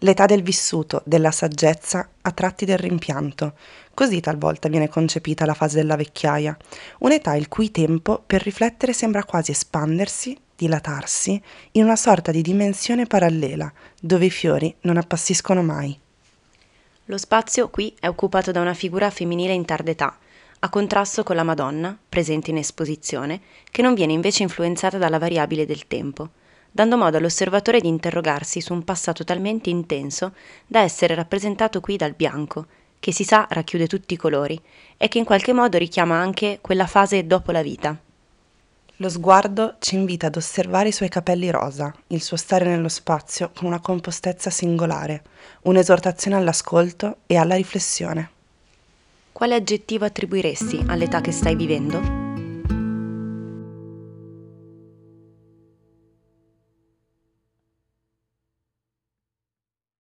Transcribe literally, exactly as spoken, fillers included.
L'età del vissuto, della saggezza, a tratti del rimpianto. Così talvolta viene concepita la fase della vecchiaia, un'età il cui tempo per riflettere sembra quasi espandersi, dilatarsi, in una sorta di dimensione parallela, dove i fiori non appassiscono mai. Lo spazio qui è occupato da una figura femminile in tarda età, a contrasto con la Madonna, presente in esposizione, che non viene invece influenzata dalla variabile del tempo, dando modo all'osservatore di interrogarsi su un passato talmente intenso da essere rappresentato qui dal bianco, che si sa racchiude tutti i colori e che in qualche modo richiama anche quella fase dopo la vita. Lo sguardo ci invita ad osservare i suoi capelli rosa, il suo stare nello spazio con una compostezza singolare, un'esortazione all'ascolto e alla riflessione. Quale aggettivo attribuiresti all'età che stai vivendo?